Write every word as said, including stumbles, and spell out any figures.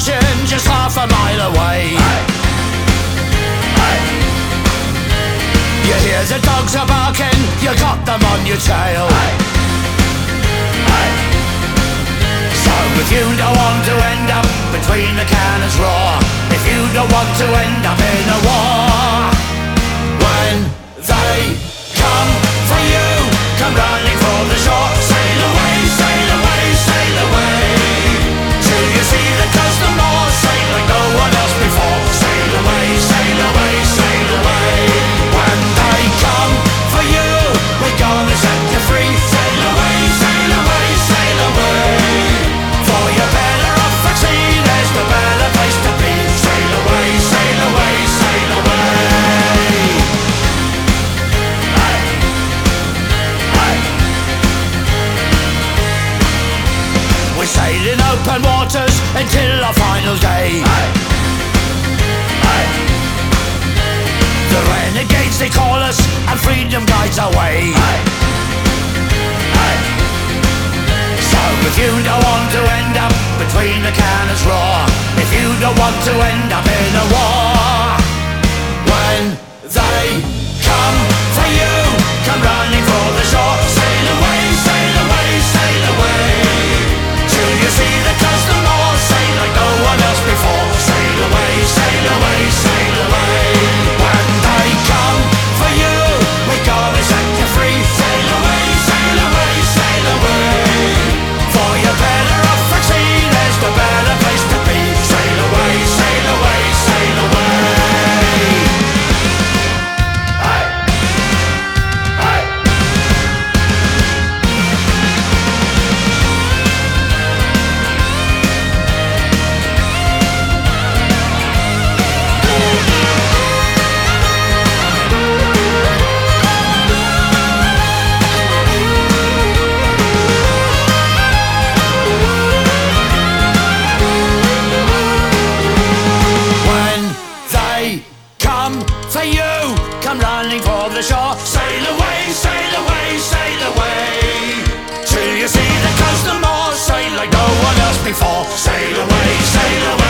marching just half a mile away. You hear the dogs are barking, you got them on your tail. So if you don't want to end up between the cannons roar, if you don't want to end up in a war, when they come for you, come running for the shore. Sail away, sail away, sail away, till you see the coast no more. Sail like no one else before. Sail away, sail away, sail away, when they come for you, we're gonna set you free. Sail away, sail away, sail away, for you're better off at sea, there's no better place to be. Sail away, sail away, sail away. We sail in open waters until our final day. The renegades they call us, and freedom guides our way. So if you don't want to end up between the cannons roar, if you don't want to end up in a war, when they come for you, come running for the shore. Sail away, sail away, sail away, till you see the coast no more. Sail like no one else before. Sail away, sail away, sail away, when they come for you, we're gonna set you free. Sail away, sail away, sail away, for you're better off at sea, there's no better place to be. Sail away, sail away, sail away. Hey, hey. When they come for you, come running for the shore. Sail away, sail away, sail away, till you see the coast no more. Sail like no one else before. Sail away, sail away.